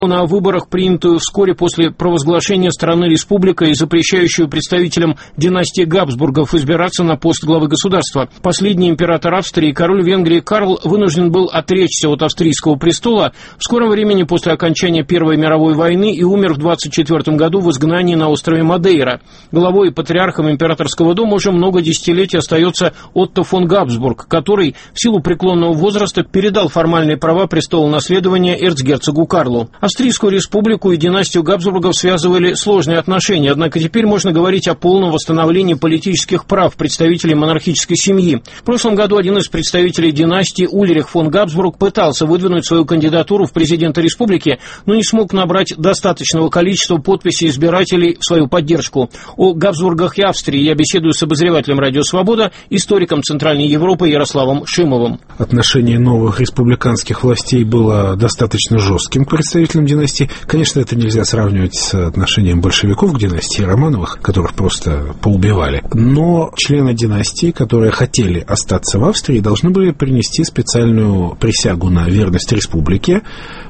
на выборах, принятую вскоре после провозглашения страны республикой и запрещающую представителям династии Габсбургов избираться на пост главы государства. Последний император Австрии, король Венгрии Карл, вынужден был отречься от австрийского престола в скором времени после окончания Первой мировой войны и умер в 1924 году в изгнании на острове Мадейра. Главой и патриархом императорского дома уже много десятилетий остается Отто фон Габсбург, который в силу преклонного возраста передал формальные права престола наследования эрцгерцогу Карлу. Австрийскую республику и династию Габсбургов связывали сложные отношения, однако теперь можно говорить о полном восстановлении политических прав представителей монархической семьи. В прошлом году один из представителей династии, Ульрих фон Габсбург, пытался выдвинуть свою кандидатуру в президенты республики, но не смог набрать достаточного количества подписей избирателей в свою поддержку. О Габсбургах и Австрии я беседую с обозревателем «Радио Свобода», историком Центральной Европы Ярославом Шимовым. Отношение новых республиканских властей было достаточно жестким к представителям династии. Конечно, это нельзя сравнивать с отношением большевиков к династии Романовых, которых просто поубивали. Но члены династии, которые хотели остаться в Австрии, должны были принести специальную присягу на верность республике,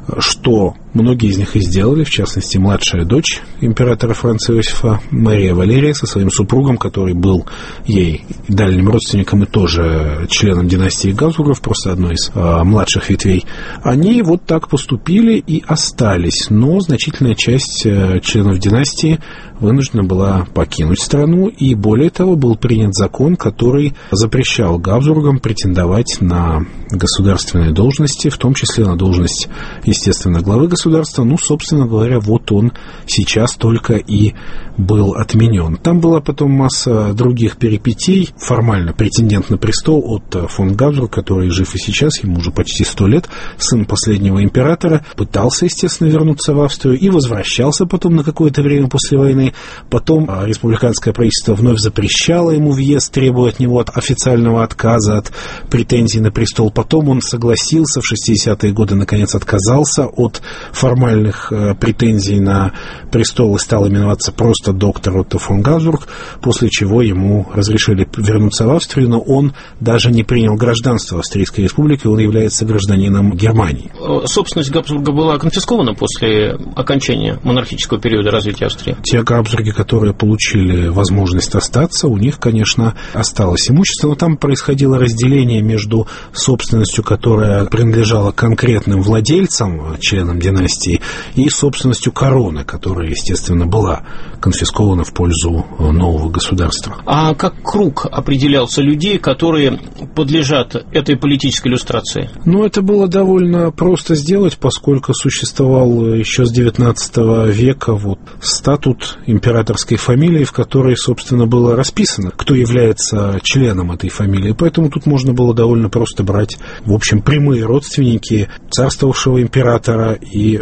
что многие из них и сделали, в частности, младшая дочь императора Франца Иосифа, Мария Валерия, со своим супругом, который был ей дальним родственником и тоже членом династии Габсбургов, просто одной из младших ветвей. Они вот так поступили и остались, но значительная часть членов династии вынуждена была покинуть страну, и более того, был принят закон, который запрещал Габсбургам претендовать на государственные должности, в том числе на должность, естественно, главы государства. Ну, собственно говоря, вот он сейчас только и был отменен. Там была потом масса других перипетий. Формально претендент на престол от фон Габсбург, который жив и сейчас, ему уже почти 100 лет, сын последнего императора, пытался, естественно, вернуться в Австрию и возвращался потом на какое-то время после войны. Потом республиканское правительство вновь запрещало ему въезд, требуя от него официального отказа от претензий на престол. Потом он согласился в 60-е годы, наконец отказался от формальных претензий на престол и стал именоваться просто доктор Отто фон Габсбург, после чего ему разрешили вернуться в Австрию, но он даже не принял гражданство Австрийской республики, он является гражданином Германии. Собственность Габсбурга была конфискована после окончания монархического периода развития Австрии? Те Габсбурги, которые получили возможность остаться, у них, конечно, осталось имущество, но там происходило разделение между собственностью, которая принадлежала конкретным владельцам, членам династии, и собственностью короны, которая, естественно, была конфискована в пользу нового государства. А как круг определялся людей, которые подлежат этой политической иллюстрации? Ну, это было довольно просто сделать, поскольку существовал еще с XIX века статут императорской фамилии, в которой, собственно, было расписано, кто является членом этой фамилии. Поэтому тут можно было довольно просто брать, в общем, прямые родственники царствовавшего императора и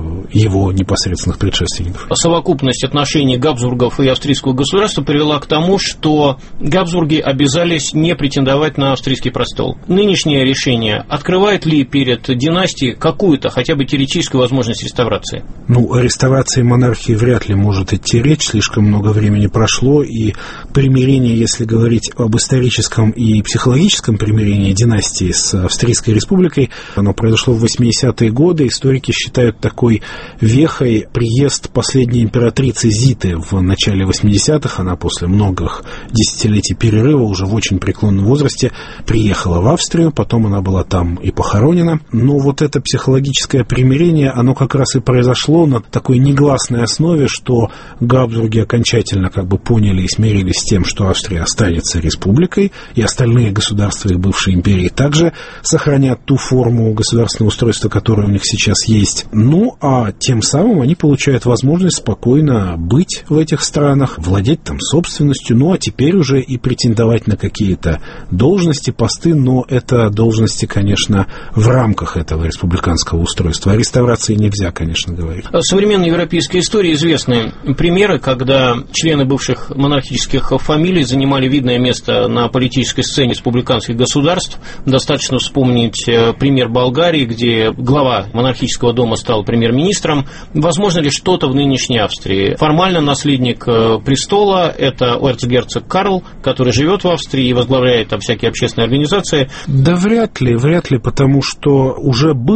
его непосредственных предшественников. Совокупность отношений Габсбургов и австрийского государства привела к тому, что Габсбурги обязались не претендовать на австрийский престол. Нынешнее решение открывает ли перед династией какую-то, хотя бы теоретическую возможность реставрации? Ну, о реставрации монархии вряд ли может идти речь, слишком много времени прошло, и примирение, если говорить об историческом и психологическом примирении династии с Австрийской республикой, оно произошло в 80-е годы. Историки считают такой вехой приезд последней императрицы Зиты в начале 80-х. Она после многих десятилетий перерыва уже в очень преклонном возрасте приехала в Австрию, потом она была там и похоронена. Но вот это психологическое примирение, оно как раз и произошло на такой негласной основе, что Габсбурги окончательно поняли и смирились с тем, что Австрия останется республикой, и остальные государства их бывшей империи также сохранят ту форму государственного устройства, которая у них сейчас есть. Ну, а тем самым они получают возможность спокойно быть в этих странах, владеть там собственностью, ну, а теперь уже и претендовать на какие-то должности, посты, но это должности, конечно, в рамках этого республиканского устройства. О реставрации нельзя, конечно, говорить. В современной европейской истории известны примеры, когда члены бывших монархических фамилий занимали видное место на политической сцене республиканских государств. Достаточно вспомнить пример Болгарии, где глава монархического дома стал премьер-министром. Возможно ли что-то в нынешней Австрии? Формально наследник престола – это эрцгерцог Карл, который живет в Австрии и возглавляет там всякие общественные организации. Да вряд ли, потому что уже был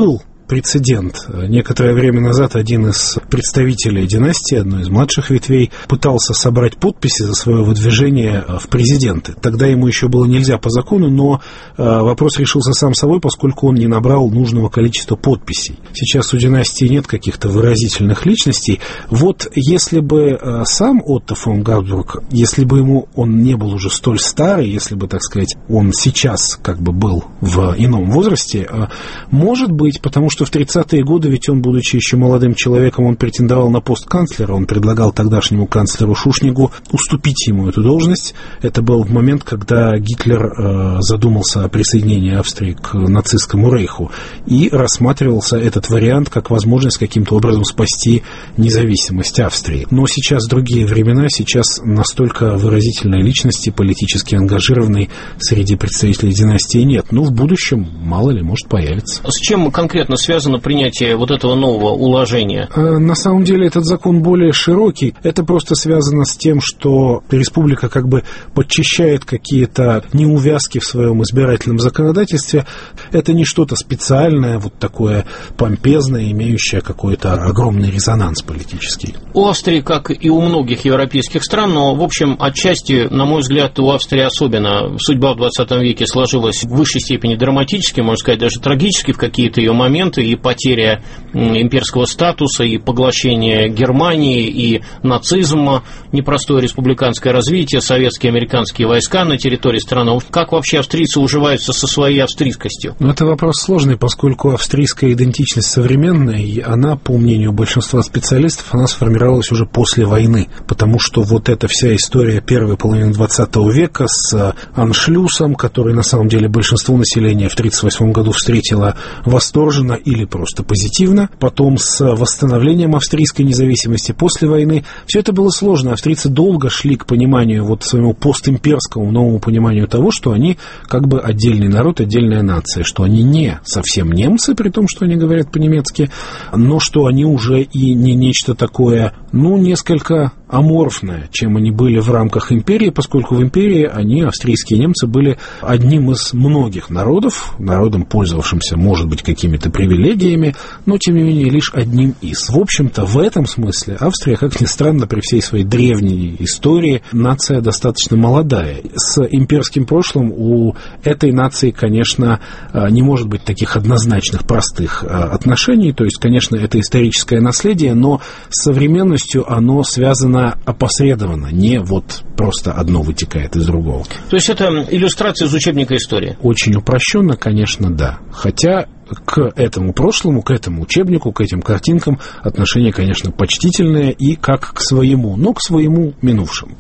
прецедент. Некоторое время назад один из представителей династии, одной из младших ветвей, пытался собрать подписи за свое выдвижение в президенты. Тогда ему еще было нельзя по закону, но вопрос решился сам собой, поскольку он не набрал нужного количества подписей. Сейчас у династии нет каких-то выразительных личностей. Вот если бы сам Отто фон Габсбург, если бы он не был уже столь старый, если бы, так сказать, он сейчас как бы был в ином возрасте, может быть, потому что в 30-е годы, ведь он, будучи еще молодым человеком, он претендовал на пост канцлера, он предлагал тогдашнему канцлеру Шушнигу уступить ему эту должность. Это был момент, когда Гитлер задумался о присоединении Австрии к нацистскому рейху, и рассматривался этот вариант как возможность каким-то образом спасти независимость Австрии. Но сейчас другие времена, сейчас настолько выразительной личности, политически ангажированной среди представителей династии нет. Но в будущем, мало ли, может появиться. С чем конкретно связано принятие вот этого нового уложения? На самом деле этот закон более широкий. Это просто связано с тем, что республика как бы подчищает какие-то неувязки в своем избирательном законодательстве. Это не что-то специальное, вот такое помпезное, имеющее какой-то огромный резонанс политический. У Австрии, как и у многих европейских стран, но, в общем, отчасти, на мой взгляд, у Австрии особенно судьба в 20 веке сложилась в высшей степени драматически, можно сказать, даже трагически в какие-то ее моменты, и потеря имперского статуса, и поглощение Германии, и нацизма, непростое республиканское развитие, советские и американские войска на территории страны. Как вообще австрийцы уживаются со своей австрийскостью? Это вопрос сложный, поскольку австрийская идентичность современная, и она, по мнению большинства специалистов, она сформировалась уже после войны, потому что вот эта вся история первой половины 20 века с аншлюсом, который на самом деле большинство населения в 1938 году встретило восторженно или просто позитивно, потом с восстановлением австрийской независимости после войны, все это было сложно. Австрийцы долго шли к пониманию, вот своему постимперскому новому пониманию того, что они как бы отдельный народ, отдельная нация, что они не совсем немцы, при том, что они говорят по-немецки, но что они уже и не нечто такое, несколько аморфное, чем они были в рамках империи, поскольку в империи они, австрийские немцы, были одним из многих народом, пользовавшимся, может быть, какими-то привилегиями, но, тем не менее, лишь одним из. В общем-то, в этом смысле Австрия, как ни странно, при всей своей древней истории, нация достаточно молодая. С имперским прошлым у этой нации, конечно, не может быть таких однозначных, простых отношений, то есть, конечно, это историческое наследие, но с современностью оно связано опосредованно, не вот просто одно вытекает из другого. То есть это иллюстрация из учебника истории? Очень упрощенно, конечно, да. Хотя к этому прошлому, к этому учебнику, к этим картинкам отношение, конечно, почтительное и как к своему, но к своему минувшему.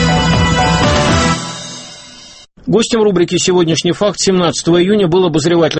Гостем рубрики «Сегодняшний факт» 17 июня был обозреватель